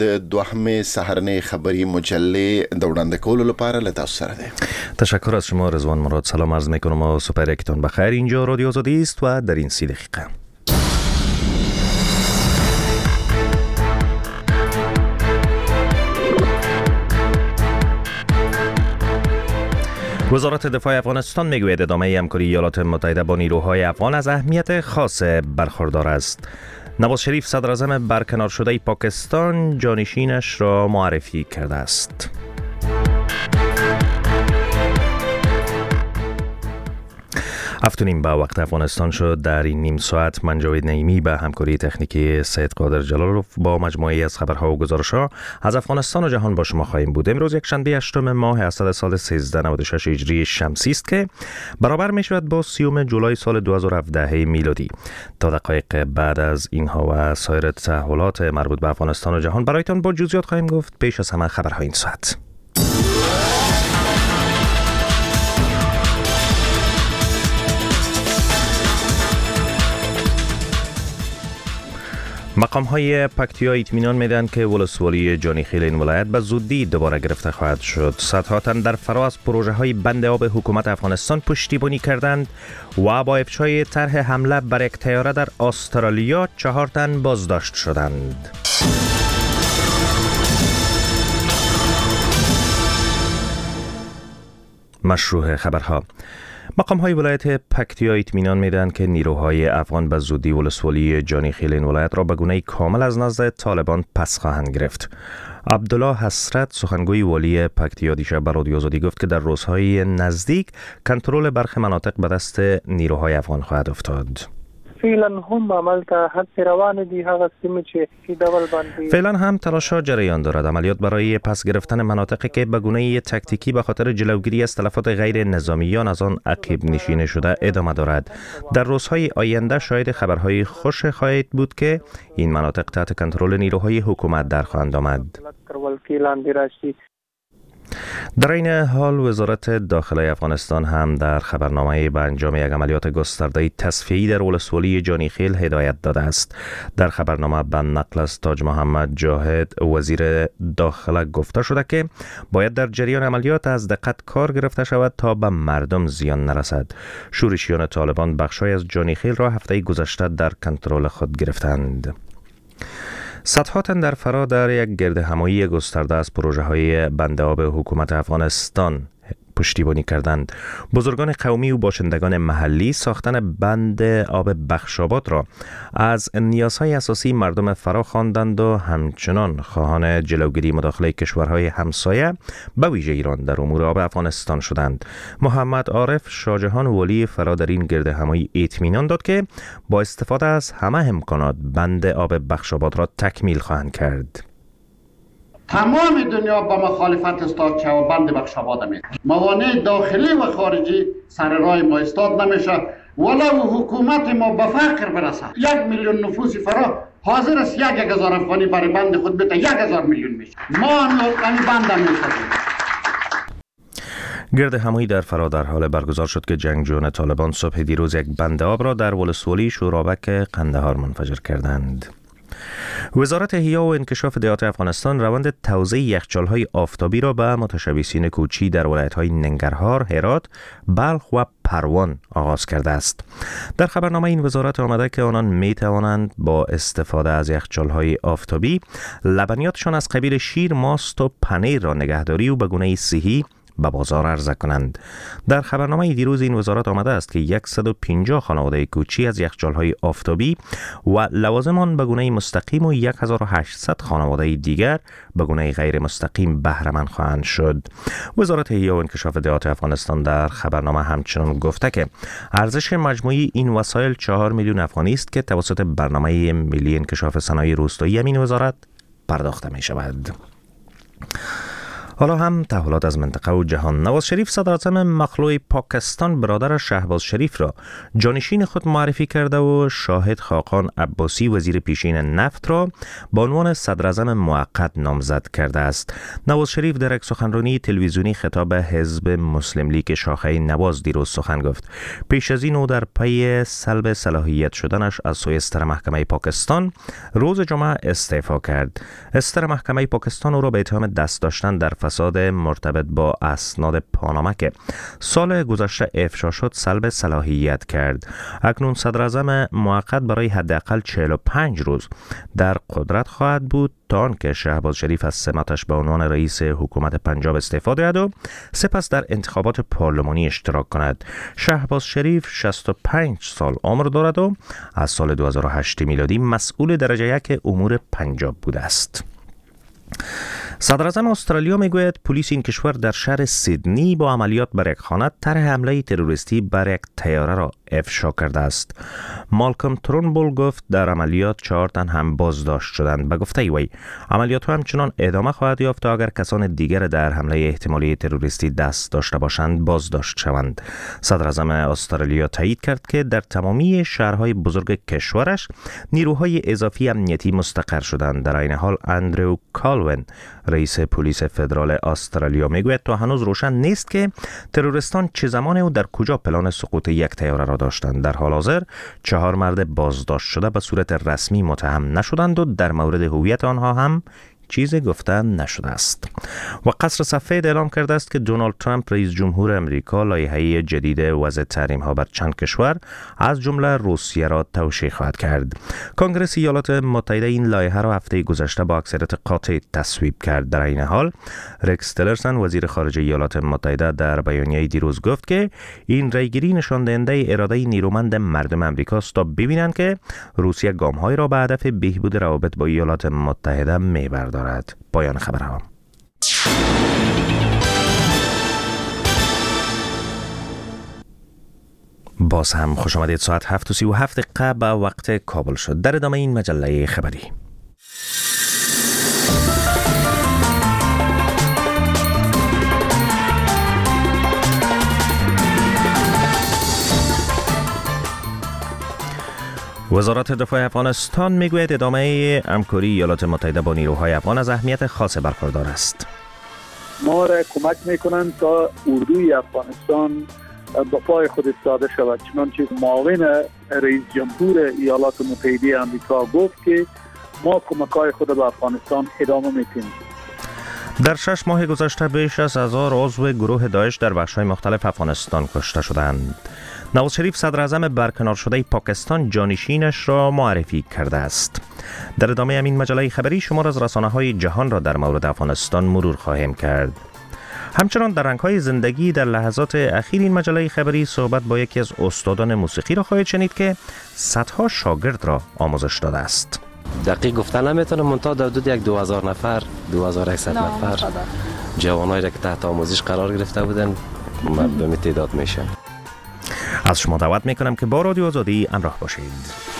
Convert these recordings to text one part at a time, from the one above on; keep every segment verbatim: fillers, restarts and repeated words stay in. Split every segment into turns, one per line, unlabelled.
د دوهم سحرنه خبری مجله د وړاندې کولو لپاره له تاسو سره ده.
تشکر از شما رضوان مراد. سلام عرض میکنم و سپر یکتون بخیر. اینجا رادیو آزادی است و در این سی دقیقه وزارت دفاع افغانستان میگوید ادامه همکاری ایالات متحده با نیروهای افغان از اهمیت خاص برخوردار است. نواز شریف صدر اعظم برکنار شده پاکستان جانشینش را معرفی کرده است. هفتونیم به وقت افغانستان شد. در این نیم ساعت من جاوید نعیمی به همکاری تکنیکی سید قادر جلالوف با مجموعه از خبرها و گزارش‌ها از افغانستان و جهان با شما خواهیم بود. امروز یک شنبه هشتم ماه اسد سال سیزده نود و شش هجری شمسی است که برابر می شود با سیوم جولای سال دو هزار و هفده میلادی. تا دقایق بعد از اینها و سایر تحولات مربوط به افغانستان و جهان برایتان با جزئیات خواهیم گفت. پیش از همه خبرهای این ساعت. مقام های پکتیا اطمینان میدهند که ولسوالی جانیخیل این ولایت به زودی دوباره گرفته خواهد شد. صدها تن در فرا از پروژه های بند آب حکومت افغانستان پشتیبانی کردند و با افشای طرح حمله بر یک طیاره در استرالیا چهار تن بازداشت شدند. مشروع خبرها. مقام های ولایت پکتیا اطمینان میدهند که نیروهای افغان به زودی ولسوالی جانیخیل این ولایت را به گونه کامل از نزد طالبان پس خواهند گرفت. عبدالله حسرت سخنگوی والی پکتیا دیشب به رادیو آزادی گفت که در روزهای نزدیک کنترل برخی مناطق به دست نیروهای افغان خواهد افتاد.
فعلا هم عمل ته حد روان دي هغه سیمه چې کی ډول باندې
فعلا هم تلاش‌ها جریان دارد. عملیات برای پس گرفتن مناطقی که به گونه تکتیکی به خاطر جلوگیری از تلفات غیر نظامیان از آن عقب نشینی شده ادامه دارد. در روزهای آینده شاید خبرهای خوش خواهید بود که این مناطق تحت کنترل نیروهای حکومت در خواهند آمد. در این حال وزارت داخلی افغانستان هم در خبرنامه به انجام یک عملیات گسترده تصفیه‌ای در ولسوالی جانیخیل هدایت داده است. در خبرنامه به نقل از تاج محمد جاهد وزیر داخله گفته شده که باید در جریان عملیات از دقت کار گرفته شود تا به مردم زیان نرسد. شورشیان طالبان بخشای از جانیخیل را هفته گذشته در کنترل خود گرفتند. صدها تن در فرا در یک گردهمایی گسترده از پروژه های بند آب حکومت افغانستان پشتیبانی کردند. بزرگان قومی و باشندگان محلی ساختن بند آب بخشاباد را از نیازهای اساسی مردم فرا خواندند و همچنان خواهان جلوگیری مداخله کشورهای همسایه به ویژه ایران در امور آب افغانستان شدند. محمد عارف شاهجهان والی فرا در این گردهمایی اطمینان داد که با استفاده از همه امکانات بند آب بخشاباد را تکمیل خواهند کرد.
تمام دنیا با مخالفت استاد که و بند بخشاباد می موانع داخلی و خارجی سر راه ما استاد نمیشه ولو حکومت ما به فقر برسه. یک میلیون نفوسی فرا حاضر است یک یک هزار افغانی برای بند خود بده یک هزار میلیون میشه. ما هم بند میسازیم.
گرد همایی در فرا در حال برگزار شد که جنگجویان طالبان صبح دیروز یک بند آب را در ولسوالی شورابک قندهار منفجر کردند. وزارت احیا و انکشاف دهات افغانستان روند توزیع یخچال‌های آفتابی را به متشبثین کوچی در ولایت‌های ننگرهار، هرات، بلخ و پروان آغاز کرده است. در خبرنامه این وزارت آمده که آنان می‌توانند با استفاده از یخچال‌های آفتابی لبنیاتشان از قبیل شیر، ماست و پنیر را نگهداری و به گونه صحی به بازار عرضه کنند. در خبرنامه دیروز این وزارت آمده است که صد و پنجاه خانواده کوچی از یخچال‌های آفتابی و لوازم آن به گونه مستقیم و هزار و هشتصد خانواده دیگر به گونه غیر مستقیم بهره مند خواهند شد. وزارت احیا و انکشاف دهات افغانستان در خبرنامه همچنان گفته که ارزش مجموعی این وسایل چهار میلیون افغانی است که توسط برنامه ملی انکشاف صنایع روستایی همین وزارت پرداخته می شود. حالا هم تحولات از منطقه و جهان. نواز شریف صدراعظم مخلوع پاکستان برادر شهباز شریف را جانشین خود معرفی کرده و شاهد خاقان عباسی وزیر پیشین نفت را به عنوان صدراعظم موقت نامزد کرده است. نواز شریف در یک سخنرانی تلویزیونی خطاب حزب مسلم لیگ شاخه نواز دیروز سخن گفت. پیش از این او در پی سلب صلاحیت شدنش از سوی استر محکمه پاکستان روز جمعه استعفا کرد. استر محکمه پاکستان او را به اتهام دست داشتن در فساد مرتبط با اسناد پاناما که سال گذشته افشا شد سلب صلاحیت کرد. اکنون صدراعظم موقت برای حداقل چهل و پنج روز در قدرت خواهد بود تا آنکه شهباز شریف از سمتش به عنوان رئیس حکومت پنجاب استعفا دهد و سپس در انتخابات پارلمانی اشتراک کند. شهباز شریف شصت و پنج سال عمر دارد و از سال دو هزار و هشت میلادی مسئول درجه یک امور پنجاب بوده است. صدراعظم استرالیا میگوید پلیس این کشور در شهر سیدنی با عملیات بر یک خانه طرح حمله تروریستی بر یک طیاره را افشا کرده است. مالکوم ترونبول گفت در عملیات چهار تن هم بازداشت شدند. به گفته وی عملیات همچنان ادامه خواهد یافت تا اگر کسان دیگر در حمله احتمالی تروریستی دست داشته باشند بازداشت شوند. صدراعظم استرالیا تایید کرد که در تمامی شهرهای بزرگ کشورش نیروهای اضافی امنیتی مستقر شدند. در این حال اندرو کالوین رئیس پلیس فدرال استرالیا میگوید تا هنوز روشن نیست که تروریستان چه زمان و در کجا پلان سقوط یک طیاره را داشتند. در حال حاضر چهار مرد بازداشت شده به صورت رسمی متهم نشدند و در مورد هویت آنها هم چیزی گفته نشده است. و قصر سفید اعلام کرده است که دونالد ترامپ رئیس جمهور امریکا لایحه جدید وضع تحریم ها بر چند کشور از جمله روسیه را توشیح خواهد کرد. کنگره ایالات متحده این لایحه را هفته گذشته با اکثریت قاطع تصویب کرد. در این حال رکس تیلرسن وزیر خارجه ایالات متحده در بیانیه دیروز گفت که این رایگیری نشان دهنده اراده نیرومند مردم امریکاست تا ببینند که روسیه گام‌هایی را به هدف بهبود روابط با ایالات متحده می‌بردارد. پایان خبرها. باز هم خوش آمدید. ساعت هفت و سی و هفت دقیقه به وقت کابل شد. در ادامه این مجله خبری وزارت دفاع افغانستان میگوید ادامه همکاری ایالات متحده با نیروهای افغان از اهمیت خاص برخوردار است.
ما را کمک میکنند تا اردوی افغانستان به پای خود ایستاده شود، چنانچه معاون رئیس جمهور ایالات متحده آمریکا گفت که ما کمک‌های خود به افغانستان ادامه میدیم.
در شش ماه گذشته بیش از هزار عضو گروه داعش در بخش‌های مختلف افغانستان کشته شدند. نواز شریف صدراعظم برکنار شده پاکستان جانشینش را معرفی کرده است. در ادامه همین مجله خبری شمار از رسانه‌های جهان را در مورد افغانستان مرور خواهیم کرد. همچنان در رنگ‌های زندگی در لحظات اخیر این مجله خبری صحبت با یکی از استادان موسیقی را خواهید شنید که صدها شاگرد را آموزش داده است.
دقیق گفتن نمیتونم، منتها در حدود یک دو هزار نفر دو هزار و صد نفر جوانایی را که تحت آموزش قرار گرفته بودن به می تعداد میشن.
از شما دعوت میکنم که با رادیو آزادی همراه باشید.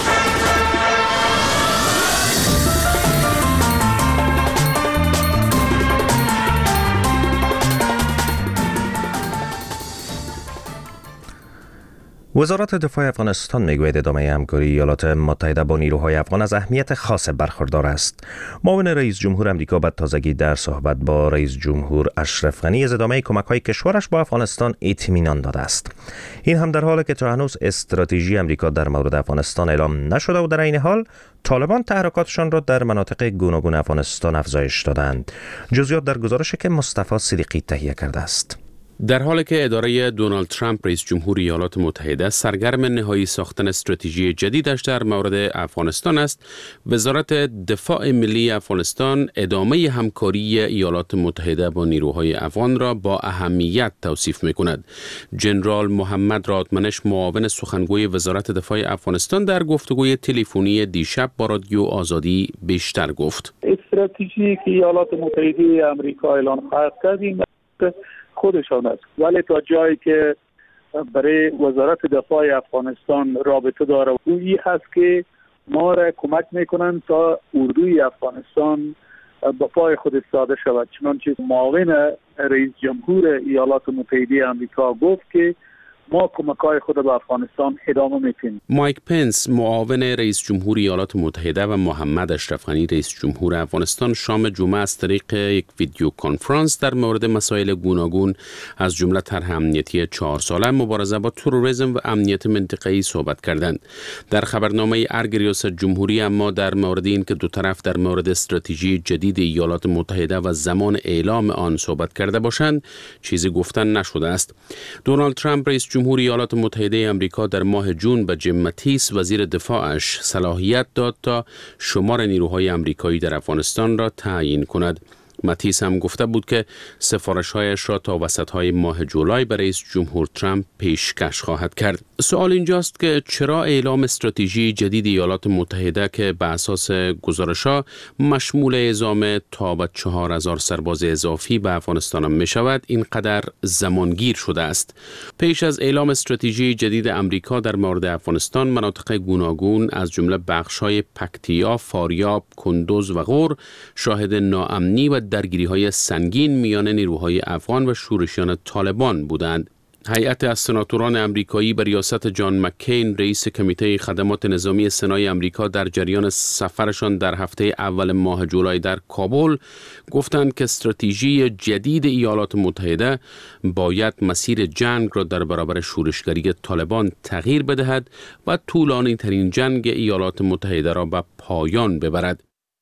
وزارت دفاع افغانستان میگوید ادامه همکاری ایالات متحده با نیروهای افغان از اهمیت خاص برخوردار است. معاون رئیس جمهور امریکا به تازگی در صحبت با رئیس جمهور اشرف غنی از ادامه کمک‌های کشورش با افغانستان اطمینان داده است. این هم در حالی که تا هنوز استراتژی امریکا در مورد افغانستان اعلام نشده و در این حال طالبان تحرکاتشان را در مناطق گوناگون افغانستان افزایش دادند. جزئیات در گزارشی که مصطفی صدیقی تهیه کرده است.
در حالی که اداره دونالد ترامپ رئیس جمهور ایالات متحده سرگرم نهایی ساختن استراتژی جدیدش در مورد افغانستان است، وزارت دفاع ملی افغانستان ادامه همکاری ایالات متحده با نیروهای افغان را با اهمیت توصیف می‌کند. جنرال محمد رادمنش معاون سخنگوی وزارت دفاع افغانستان در گفتگوی تلفنی دیشب با رادیو آزادی بیشتر گفت.
استراتژی که ایالات متحده آمریکا اعلان خواهد کرد خودشان است، ولی تا جایی که برای وزارت دفاع افغانستان رابطه داره او این هست که ما را کمک میکنند تا اردوی افغانستان به پای خود ایستاده شود. چنانچه معاون رئیس جمهور ایالات متحده آمریکا گفت که ما کمک‌های خود به افغانستان ادامه می‌دیم.
مایک پنس معاون رئیس جمهور ایالات متحده و محمد اشرف غنی رئیس جمهور افغانستان شام جمعه از طریق یک ویدیو کنفرانس در مورد مسائل گوناگون از جمله طرح امنیتی چهار ساله، مبارزه با تروریسم و امنیت منطقه‌ای صحبت کردند. در خبرنامه ارگ ریاست جمهوری اما در مورد این که دو طرف در مورد استراتژی جدید ایالات متحده و زمان اعلام آن صحبت کرده باشند چیزی گفتن نشده است. دونالد ترامپ رئیس جمهور ایالات متحده آمریکا در ماه جون به جیم ماتیس وزیر دفاعش صلاحیت داد تا شمار نیروهای آمریکایی در افغانستان را تعیین کند. ماتیس هم گفته بود که سفارش‌هایش را تا وسط‌های ماه جولای به رئیس جمهور ترامپ پیشکش خواهد کرد. سوال اینجاست که چرا اعلام استراتژی جدید ایالات متحده که به اساس گزارش‌ها مشمول اعزام تا به چهار هزار سرباز اضافی به افغانستان می شود اینقدر زمانگیر شده است؟ پیش از اعلام استراتژی جدید آمریکا در مورد افغانستان، مناطق گوناگون از جمله بخش‌های پکتیا، فاریاب، کندوز و غور شاهد ناامنی و درگیری‌های سنگین میان نیروهای افغان و شورشیان طالبان بودند. هیئت از سناتوران آمریکایی به ریاست جان مکین رئیس کمیته خدمات نظامی سنای آمریکا در جریان سفرشان در هفته اول ماه جولای در کابل گفتند که استراتژی جدید ایالات متحده باید مسیر جنگ را در برابر شورشگری طالبان تغییر بدهد و طولانی ترین جنگ ایالات متحده را به پایان ببرد.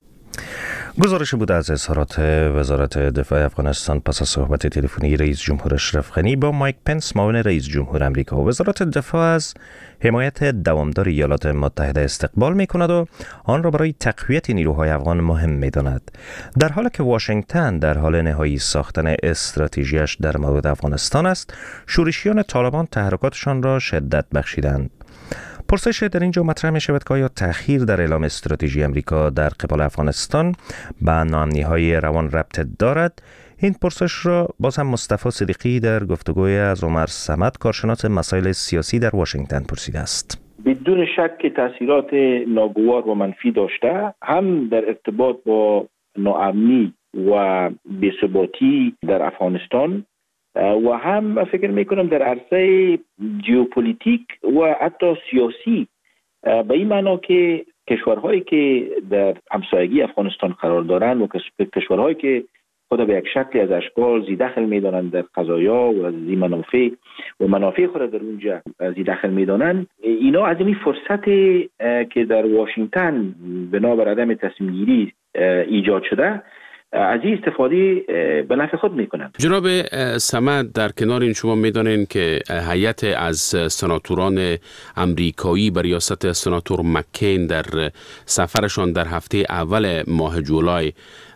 گزارش بود از اظهارات وزارت دفاع افغانستان پس از صحبت تلفنی رئیس جمهور اشرف غنی با مایک پنس معاون رئیس جمهور آمریکا. وزارت دفاع از حمایت دوامدار ایالات متحده استقبال می کند و آن را برای تقویت نیروهای افغان مهم می داند، در حالی که واشنگتن در حال نهایی ساختن استراتژیش در مورد افغانستان است. شورشیان طالبان تحرکاتشان را شدت بخشیدند. پرسش در اینجا مطرح می شود که آیا تأخیر در اعلام استراتژی امریکا در قبال افغانستان به ناامنی‌های روان ربط دارد؟ این پرسش را باز هم مصطفی صدیقی در گفتگوی از عمر صمد کارشناس مسائل سیاسی در واشنگتن پرسیده است.
بدون شک که تاثیرات ناگوار و منفی داشته، هم در ارتباط با ناامنی و بی‌ثباتی در افغانستان و هم فکر میکنم در عرصه ژئوپلیتیک و حتی سیاسی، به این معنا که کشورهایی که در همسایگی افغانستان قرار دارند و کشورهایی که خود به یک شکلی از اشکال زی دخل میدانند در قضایا و زی منافع و منافع خود در اونجا زی دخل میدانند، اینا از این فرصت که در واشنگتن بنابر عدم تصمیم گیری ایجاد شده از این استفاده به نفع خود میکنند.
جناب صمد، در کنار این شما میدانین که هیئت از سناتوران آمریکایی به ریاست سناتور مکین در سفرشان در هفته اول ماه جولای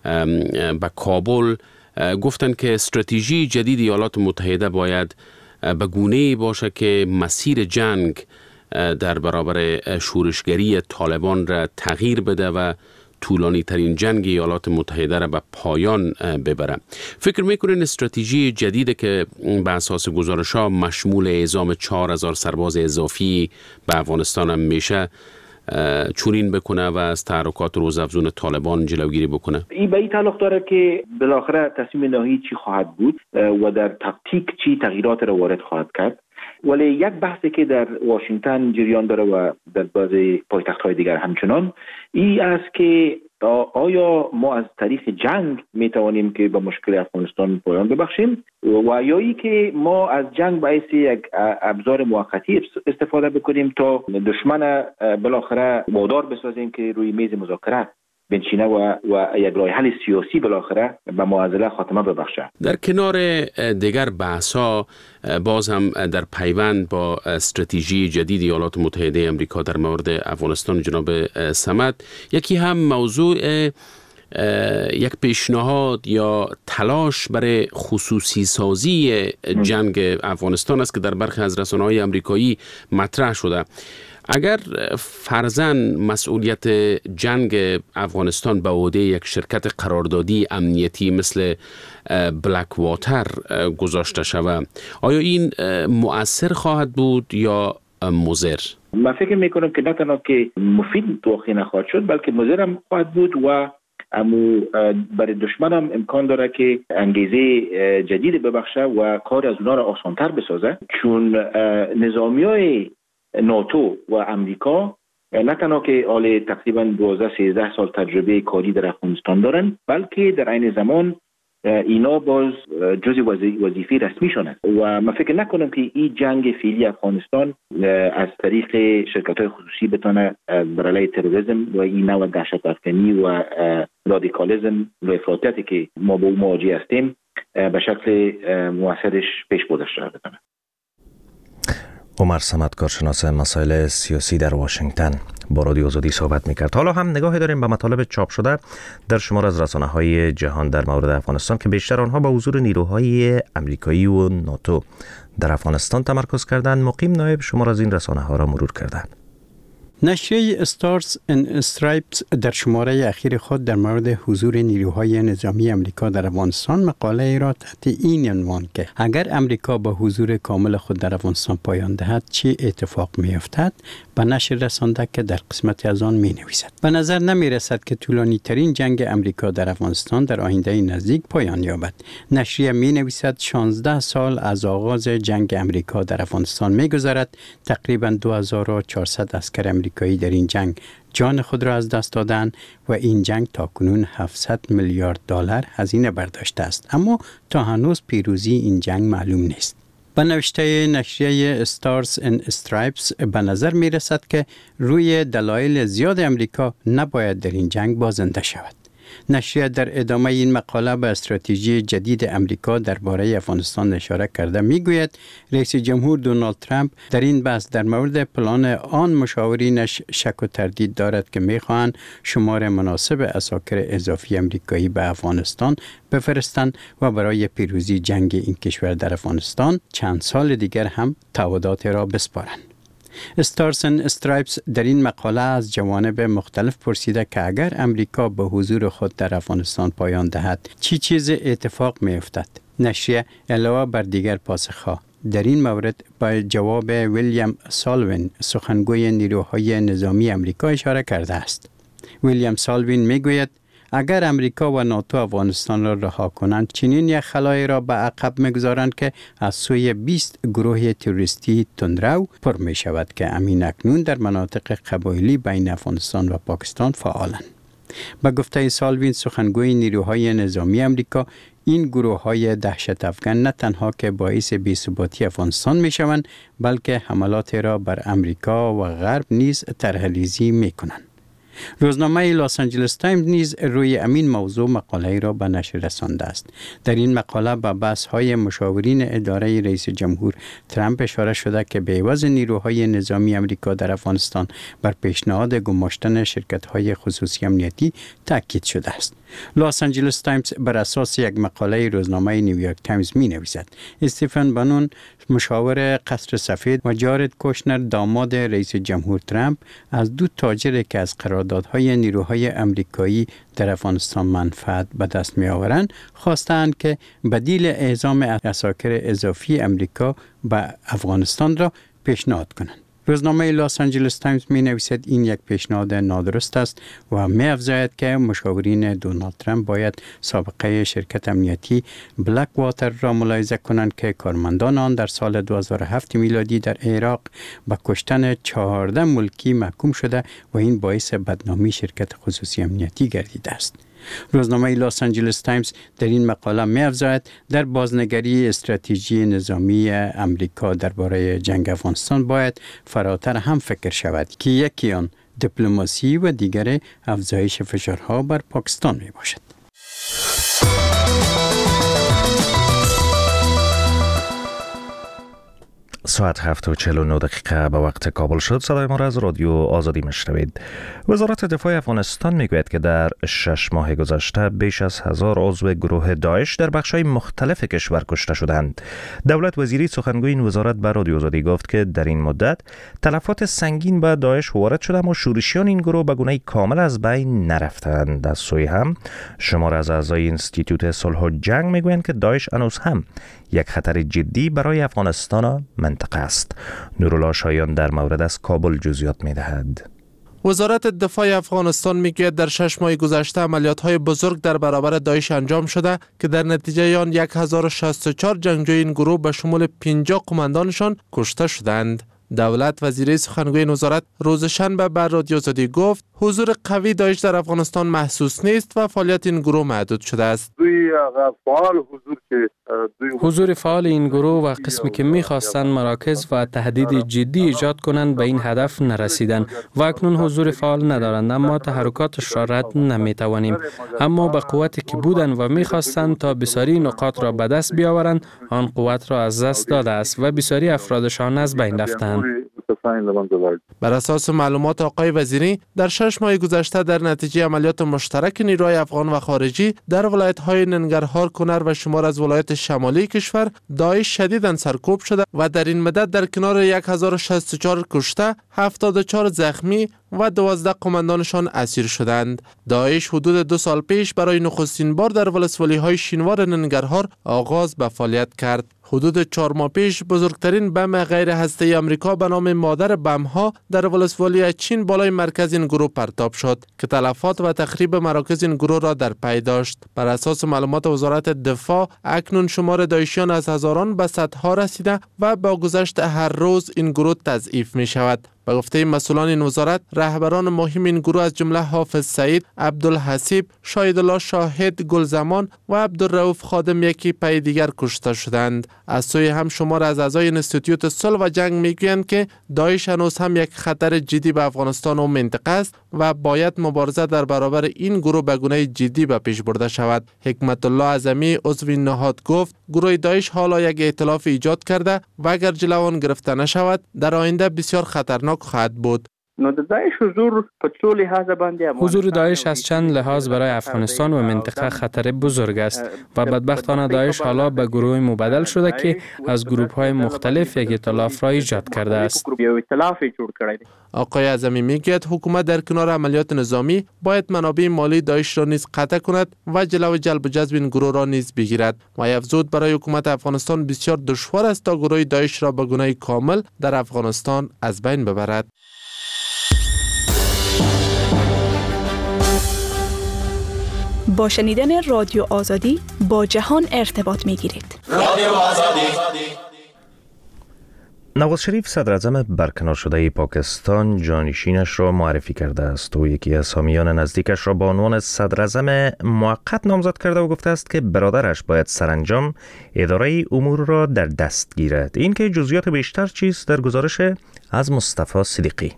به کابل گفتند که استراتژی جدید ایالات متحده باید به گونه‌ای باشه که مسیر جنگ در برابر شورشگری طالبان را تغییر بده و طولانی ترین جنگ ایالات متحده را به پایان ببره. فکر میکنین استراتژی جدیدی که به اساس گزارش‌ها مشمول اعزام چهار هزار سرباز اضافی به افغانستان هم میشه چونین بکنه و از تحرکات روزافزون طالبان جلوگیری بکنه؟
این به این تعلق داره که بالاخره تصمیم نهایی چی خواهد بود و در تاکتیک چی تغییرات را وارد خواهد کرد. ولی یک بحثی که در واشنگتن جریان داره و در بعضی پایتخت‌های دیگر همچنان این است که آیا ما از طریق جنگ میتوانیم که به مشکل افغانستان پایان ببخشیم و یا ای که ما از جنگ باعث یک ابزار موقتی استفاده بکنیم تا دشمن بالاخره وادار بسازیم که روی میز مذاکره بنشینه و و یک راه حل سیاسی بالاخره به معضله خاتمه ببخشه. در
کنار دیگر بحث‌ها باز هم در پیوند با استراتژی جدید ایالات متحده آمریکا در مورد افغانستان، جناب صمد، یکی هم موضوع یک پیشنهاد یا تلاش برای خصوصی سازی جنگ افغانستان است که در برخی از رسانه‌های آمریکایی مطرح شده. اگر فرضاً مسئولیت جنگ افغانستان به عهده یک شرکت قراردادی امنیتی مثل بلک واتر گذاشته شود، آیا این مؤثر خواهد بود یا مضر؟
من فکر میکنم که نه تنها که مفید واقع نخواهد شد بلکه مضر هم خواهد بود و اما برای دشمن هم امکان داره که انگیزه جدید ببخشه و کار از اونا را آسانتر بسازه، چون نظامیای ناتو و امریکا نه تنها که حال تقریبا دوازده سیزده سال تجربه کاری در افغانستان دارن، بلکه در عین زمان اینا باز جزء وظیفه رسمیشون است و من فکر نکنم که این جنگ فعلی افغانستان از طریق شرکت‌های خصوصی بتونه بر علیه تروریسم و این نوع دهشت افکنی و رادیکالیسم و افراطیتی که ما با او مواجه هستیم به شکل موثرش پیش برده بتونه.
عمر صمد، کارشناس مسائل سیاسی در واشنگتن، با رادیو آزادی صحبت میکرد. حالا هم نگاهی داریم به مطالب چاپ شده در شمار از رسانه‌های جهان در مورد افغانستان که بیشتر آنها با حضور نیروهای امریکایی و ناتو در افغانستان تمرکز کردند. مقیم نایب شمار از این رسانه‌ها را مرور کرده.
نشریه استارز ان استرایپس در شماره اخیر خود در مورد حضور نیروهای نظامی امریکا در افغانستان مقاله را تحت این عنوان که اگر امریکا با حضور کامل خود در افغانستان پایان دهد چه اتفاق می‌افتد به نشر رسانده که در قسمت از آن می‌نویسد. به نظر نمی‌رسد که طولانی ترین جنگ امریکا در افغانستان در آینده نزدیک پایان یابد. نشریه می‌نویسد شانزده سال از آغاز جنگ امریکا در افغانستان می‌گذرد. تقریباً دو هزار و چهارصد عسکر امریکایی در این جنگ جان خود را از دست دادند و این جنگ تاکنون هفتصد میلیارد دلار هزینه برداشته است، اما تا هنوز پیروزی این جنگ معلوم نیست. به نوشته نشریه استارز ان استرایپس به نظر می رسد که روی دلایل زیاد امریکا نباید در این جنگ بازنده شود. نشریه در ادامه این مقاله به استراتژی جدید امریکا درباره افغانستان اشاره کرده میگوید رئیس جمهور دونالد ترامپ در این بحث در مورد پلان آن مشاورینش شک و تردید دارد که میخواهند شمار مناسب عساکر اضافی امریکایی به افغانستان بفرستند و برای پیروزی جنگ این کشور در افغانستان چند سال دیگر هم تعهدات را بسپارند. استارز ان استرایپس در این مقاله از جوانب مختلف پرسیده که اگر امریکا به حضور خود در افغانستان پایان دهد چی چیز اتفاق می افتد؟ نشریه علاوه بر دیگر پاسخها در این مورد به جواب ویلیام سالوین سخنگوی نیروهای نظامی امریکا اشاره کرده است. ویلیام سالوین می گوید اگر امریکا و ناتو افغانستان را رها کنند چنین یک خلایی را به عقب می‌گذارند که از سوی بیست گروه تروریستی تندرو پر می شود که امین اکنون در مناطق قبایلی بین افغانستان و پاکستان فعالند. به گفته سالوین سخنگوی نیروهای نظامی امریکا، این گروه های دهشت افکن نه تنها که باعث بی‌ثباتی افغانستان می شوند بلکه حملات را بر امریکا و غرب نیز طرح‌ریزی می کنند. روزنامه لاس آنجلس تایمز نیز روی امین موضوع مقاله را به نشر رسانده است. در این مقاله به بحث‌های مشاورین اداره رئیس جمهور ترامپ اشاره شده که به عوض نیروهای نظامی امریکا در افغانستان بر پیشنهاد گماشتن شرکت‌های خصوصی امنیتی تاکید شده است. لاس آنجلس تایمز بر اساس یک مقاله روزنامه نیویورک تایمز می‌نویسد استیفن بانون مشاور قصر سفید و جارد کوشنر داماد رئیس جمهور ترامپ از دو تاجر که از قراردادهای نیروهای امریکایی در افغانستان منفعت به دست می آورند خواستند که بدیل اعزام عساکر اضافی امریکا به افغانستان را پیشنهاد کنند. روزنامه لاس آنجلس تایمز می نویسد این یک پیشنهاد نادرست است و می افزاید که مشاورین دونالد ترامپ باید سابقه شرکت امنیتی بلک واتر را ملاحظه کنند که کارمندان آن در سال دو هزار و هفت میلادی در عراق به کشتن چهارده ملکی محکوم شده و این باعث بدنامی شرکت خصوصی امنیتی گردیده است. روزنامه لاس آنجلس تایمز در این مقاله می افزاید در بازنگری استراتژی نظامی امریکا درباره جنگ افغانستان باید فراتر هم فکر شود که یکی آن دیپلماسی و دیگر افزایش فشارها بر پاکستان می باشد.
ساعت هفت و چهل و نه دقیقه به وقت کابل شد. صدای ما را از رادیو آزادی میشنوید. وزارت دفاع افغانستان میگوید که در شش ماه گذشته بیش از هزار عضو گروه داعش در بخش‌های مختلف کشور کشته شدند. دولت وزیری سخنگوی این وزارت به رادیو آزادی گفت که در این مدت تلفات سنگین به داعش وارد شده اما شورشیان این گروه به گونه کامل از بین نرفتند. از سوی هم شمار از اعضای انستیتوت صلح و جنگ میگویند که داعش هنوز هم یک خطر جدی برای افغانستان و منطقه است. نورالله شایان در مورد از کابل جزئیات می‌دهد.
وزارت دفاع افغانستان میگوید در شش ماه گذشته عملیات‌های بزرگ در برابر داعش انجام شده که در نتیجه آن هزار و شصت و چهار جنگجوی این گروه به شمول پنجاه قماندانشان کشته شدند. دولت وزیر سخنگوی این وزارت روز شنبه بر رادیو آزادی گفت حضور قوی داعش در افغانستان محسوس نیست و فعالیت این گروه محدود شده است.
فعال حضور که
حضور فعال این گروه و قسمی که می‌خواستند مراکز و تهدید جدی ایجاد کنند به این هدف نرسیدند و اکنون حضور فعال ندارند، اما تحرکاتش را رد نمی‌توانیم. اما به قوتی که بودند و می‌خواستند تا بسیاری نقاط را به دست بیاورند، آن قوت را از دست داده است و بسیاری افرادشان از بین رفتند.
بر اساس معلومات آقای وزیری در شش ماه گذشته در نتیجه عملیات مشترک نیروهای افغان و خارجی در ولایت‌های ننگرهار، کنر و شمار از ولایت شمالی کشور داعش شدیداً سرکوب شده و در این مدت در کنار هزار و شصت و چهار کشته، هفتاد و چهار زخمی و دوازده قماندانشان اسیر شدند. داعش حدود دو سال پیش برای نخستین بار در ولسوالی‌های شینوار ننگرهار آغاز به فعالیت کرد. حدود چهار ماه پیش بزرگترین بم غیر هسته‌ای آمریکا به نام مادر بم‌ها در ولسوالی چین بالای مرکز این گروه پرتاب شد که تلفات و تخریب مراکز این گروه را در پی داشت. بر اساس معلومات وزارت دفاع اکنون شمار داعشیان از هزاران به صدها رسیده و با گذشت هر روز این گروه تضعیف می شود. به گفته مسئولان این وزارت، رهبران مهم این گروه از جمله حافظ سعید، عبدالحسیب، شاهدالله شاهد گلزمان و عبدالرؤوف خادم یکی پی دیگر کشته شدند. از سوی هم شمار از اعضای انستیتوت صلح و جنگ میگویند که داعش هنوز هم یک خطر جدی به افغانستان و منطقه است و باید مبارزه در برابر این گروه به گونه جدی به پیش برده شود. حکمت الله اعظمی عضو این نهاد گفت گروه داعش حالا یک ائتلاف ایجاد کرده و اگر جلو آن گرفته نشود در آینده بسیار خطرناک خواهد بود.
حضور داعش از چند لحاظ برای افغانستان و منطقه خطر بزرگ است و بدبختانه داعش حالا به گروه مبدل شده که از گروه‌های مختلف یک ائتلاف را ایجاد کرده است.
آقای اعظمی میگوید حکومت در کنار عملیات نظامی باید منابع مالی داعش را نیز قطع کند و جلو جلب و جذب این گروه را نیز بگیرد و افزود برای حکومت افغانستان بسیار دشوار است تا گروه داعش را به گونه کامل در افغانستان از بین ببرد.
با شنیدن رادیو آزادی با جهان ارتباط می گیرید. رادیو آزادی.
نواز شریف صدر اعظم برکنار شده پاکستان جانشینش را معرفی کرده است و یکی از حامیان نزدیکش را به عنوان صدر اعظم موقت نامزد کرده و گفته است که برادرش باید سرانجام اداره امور را در دست گیرد. این که جزئیات بیشتر چیست در گزارش از مصطفی صدیقی.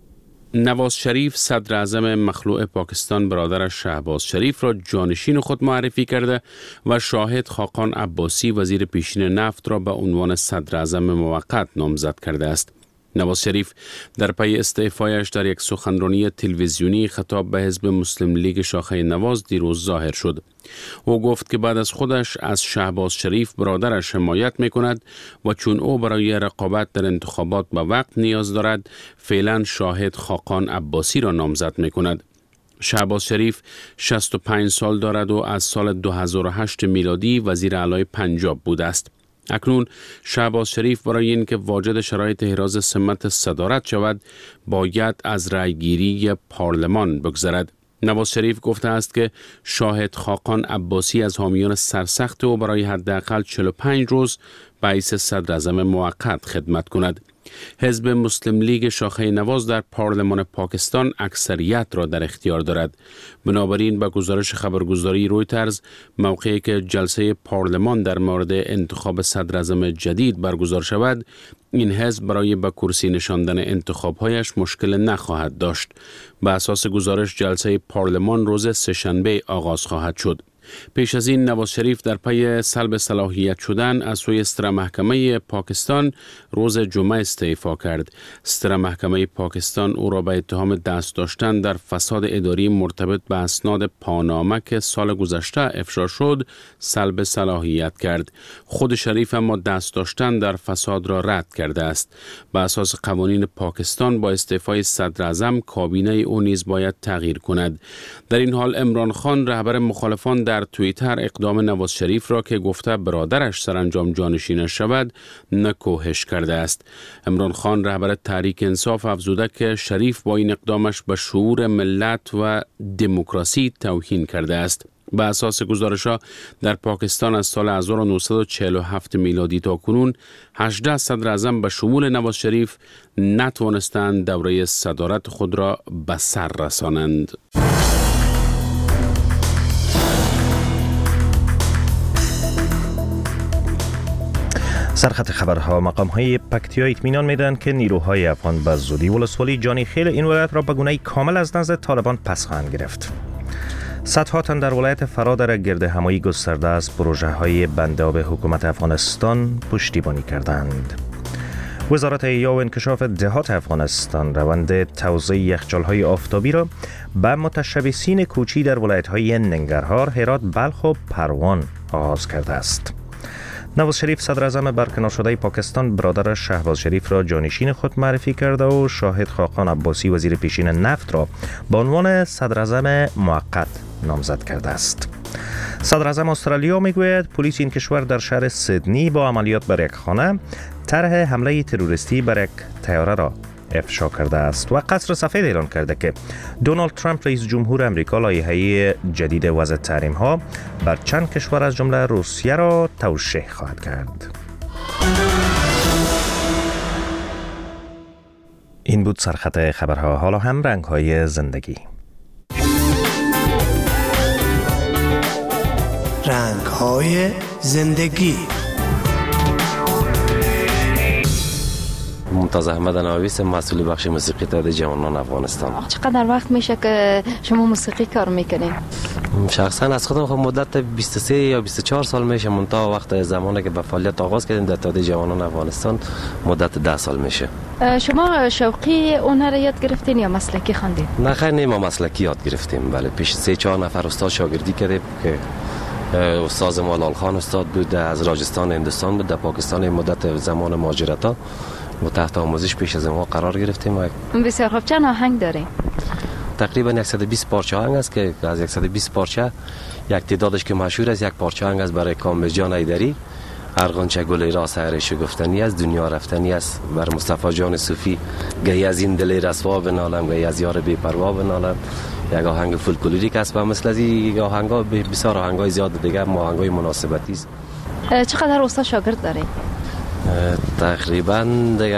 نواز شریف صدر اعظم مخلوع پاکستان برادرش شهباز شریف را جانشین خود معرفی کرده و شاهد خاقان عباسی وزیر پیشین نفت را به عنوان صدر اعظم موقت نامزد کرده است. نواز شریف در پی استعفایش در یک سخنرانی تلویزیونی خطاب به حزب مسلم لیگ شاخه نواز دیروز ظاهر شد. او گفت که بعد از خودش از شهباز شریف برادرش حمایت می کند و چون او برای رقابت در انتخابات به وقت نیاز دارد فعلا شاهد خاقان عباسی را نامزد می کند. شهباز شریف شصت و پنج سال دارد و از سال دو هزار و هشت میلادی وزیر اعلی پنجاب بوده است. اکنون شهباز شریف برای اینکه واجد شرایط حراز سمت صدارت شود باید از رأیگیری پارلمان بگذرد. نواز شریف گفته است که شاهد خاقان عباسی از حامیان سرسخت او برای حداقل چهل و پنج روز به حیث صدر اعظم موقت خدمت کند. حزب مسلم لیگ شاخه نواز در پارلمان پاکستان اکثریت را در اختیار دارد. بنابراین به گزارش خبرگزاری رویترز موقعی که جلسه پارلمان در مورد انتخاب صدر اعظم جدید برگزار شود این حزب برای به کرسی نشاندن انتخابهایش مشکل نخواهد داشت. به اساس گزارش جلسه پارلمان روز سه‌شنبه آغاز خواهد شد. پیش از این نواز شریف در پی سلب صلاحیت شدن از سوی ستره محکمه پاکستان روز جمعه استعفا کرد. ستره محکمه پاکستان او را به اتهام دست داشتن در فساد اداری مرتبط به اسناد پانامه که سال گذشته افشا شد سلب صلاحیت کرد. خود شریف اما دست داشتن در فساد را رد کرده است. به اساس قوانین پاکستان با استعفای صدر اعظم کابینه او نیز باید تغییر کند. در این حال عمران خان رهبر مخالفان در در توییتر اقدام نواز شریف را که گفته برادرش سرانجام جانشینش شود نکوهش کرده است. عمران خان رهبر تحریک انصاف افزوده که شریف با این اقدامش به شعور ملت و دموکراسی توهین کرده است. به اساس گزارش‌ها در پاکستان از سال هزار و نهصد و چهل و هفت میلادی تا کنون هجده صدر اعظم به شمول نواز شریف نتوانستند دوره صدارت خود را به سر رسانند.
سرخط خبرها مقام‌های پکتیا اطمینان میدهند که نیروهای افغان به زودی ولسوالی جانی خیل این ولایت را به گونه‌ای کامل از نزد طالبان پس خواهند گرفت. صدها تن در ولایت فرادر گرد همایی گسترده از پروژه های بند آب حکومت افغانستان پشتیبانی کردند. وزارت احیا و انکشاف دهات افغانستان روند توزیع یخچال‌های آفتابی را به متشبثین کوچی در ولایت‌های ننگرهار، هرات، بلخ و پروان آغاز کرده است. نواز شریف صدر اعظم برکنار شده پاکستان برادر شهباز شریف را جانشین خود معرفی کرده و شاهد خاقان عباسی وزیر پیشین نفت را به عنوان صدر اعظم موقت نامزد کرده است. صدر اعظم استرالیا میگوید پلیس این کشور در شهر سیدنی با عملیات بر یک خانه طرح حمله تروریستی بر یک طیاره را افشا کرده است و قصر سفید اعلان کرده که دونالد ترامپ رئیس جمهور امریکا لایحه جدید وضع تحریم ها بر چند کشور از جمله روسیه را توشیح خواهد کرد. این بود سرخط خبرها. حالا هم رنگ های زندگی.
رنگ های زندگی.
ممتاز احمد ناویس، مسئول بخش موسیقی تعداد جوانان افغانستان.
چقدر وقت میشه که شما موسیقی کار میکنین؟
شخصا از خودم خب مدت بیست و سه یا بیست و چهار سال میشه، منتها وقت زمانی که به فعالیت آغاز کردیم در تعداد جوانان افغانستان مدت ده سال میشه.
شما شوقی هنر یاد گرفتین یا مسلکی خواندین؟
نه خیر، نه ما مسلکی یاد گرفتیم. بله، پیش سه چهار نفر استاد شاگردی کردیم که استاد ما لال خان استاد بود از راجستان هندوستان بود، در پاکستان مدت زمان مهاجرت و تحت آموزش پیش از ما قرار گرفتیم.
بسیار خوب. چند آهنگ داریم؟
تقریبا صد و بیست پارچه آهنگ است که از صد و بیست پارچه یک تعدادش که مشهور است یک پارچه آهنگ است برای کامل جان ایدری، ارغنچه گل را سحر شگفتنی است، دنیا رفتنی است، بر مصطفی جان صوفی گهی از این دل رسوا بنالم، گهی از یار بی پروا بنالم، یک آهنگ فولکلوریک است و مثل از این آهنگا بسیار آهنگای زیاد دیگه ما آهنگای مناسبتی است.
چقدر استاد شاگرد دارید؟
تقریبا دیگه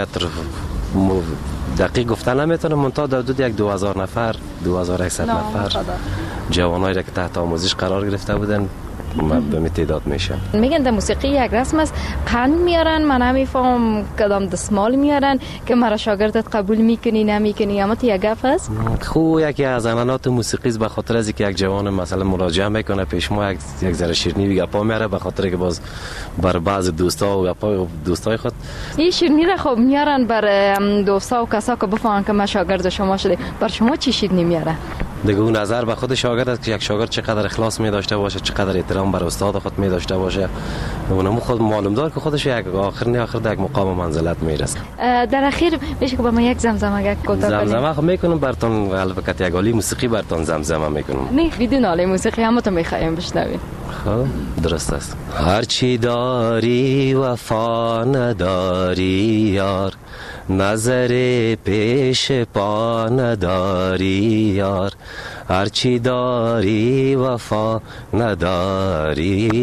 دقیق گفتن نمیتونم، منتها در حدود یک دو هزار نفر دو هزار و صد نفر جوانایی که تحت آموزش قرار گرفته بودن به می تعداد میشه.
میگن در موسیقی یک رسم است، قند میارن، من نمیفهم کدام دستمال میارن که مرا شاگردت قبول میکنی نمیکنی، اما یک گپ است.
خو یکی از عنعنات موسیقی است، به خاطر از اینکه یک جوان مثلا مراجعه میکنه پیش ما یک یک ذره شیرینی گپا میاره، به خاطر که باز بر بعض دوستا و گپا دوستای خود
این شیرینی را خب میارن بر دوستا و کسا که بفهمن که ما شاگرد شما شده. بر شما چی شیرینی میاره؟
دیگه اون نظر به خود شاگرد است که یک شاگرد چقدر اخلاص می داشته باشه، چقدر احترام بر استاد خود می داشته باشه، اونم خود معلوم دار که خودش یک آخر نه آخر در یک مقام منزلت میرسه.
در اخیر میشه که با ما یک زمزمه یک کوتاه کنیم؟
زمزمه خب میکنم براتون، البته یک عالی موسیقی براتون زمزمه میکنم.
نه بدون عالی موسیقی هم تو میخوایم بشنویم.
خب درست است. هر چی داری وفا نداری یار، نظر پیش پا نداری یار، هرچی داری وفا نداری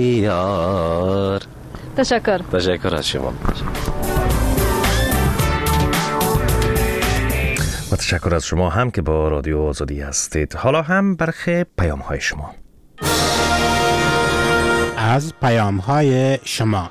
یار.
تشکر.
تشکر از شما.
و تشکر از شما هم که با رادیو آزادی هستید. حالا هم برخی پیام های شما.
از پیام های شما.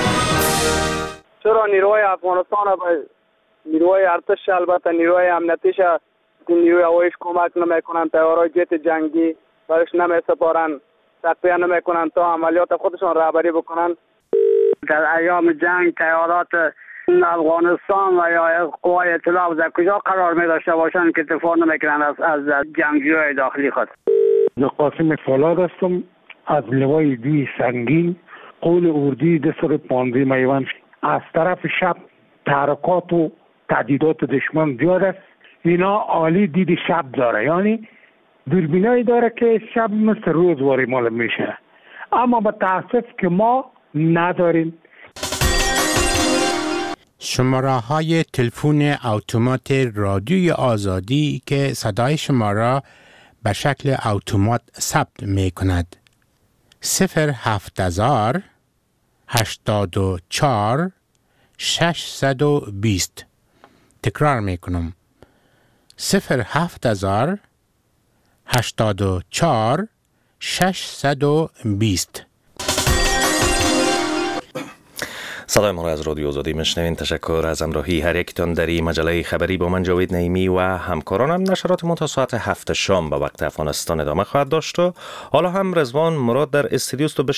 چرا نیروهای افغانستان نیروهای ارتش البته نیروهای امنیتیش نیروی هواییش کمک نمیکنن، طیارهای جت جنگی برش نمیسپارن، تقویه نمیکنن تا عملیات خودشان رهبری بکنن. در ایام جنگ طیارات افغانستان و یا قوای اطلاع در کجا قرار می داشته باشند که دفاع نمیکنن از از جنگجوی داخلی خود؟
قاسم فولاد هستم از لوای دوی سنگین قول اردی دستور پانزده میوان. از طرف شب تحرکات و تهدیدات دشمن زیاد است. اینا عالی دید شب داره، یعنی دوربینایی داره که شب مثل روز واری مال میشه، اما به تاسف که ما نداریم.
شماره های تلفن اتومات رادیوی آزادی که صدای شما را به شکل اتومات ثبت می کند: صفر هفت هزار هشتاد و چهار ششصد و بیست. تکرار می کنم: صفر هفت هزار هشتاد و چهار ششصد و بیست.
صدای ما را از رادیو آزادی میشنوین. تشکر از همراهی هر یکتان در این مجله خبری. با من جاوید نعیمی و همکارانم. نشرات ما تا ساعت هفت شام به وقت افغانستان ادامه خواهد داشت و حالا هم رضوان مراد در استودیو است و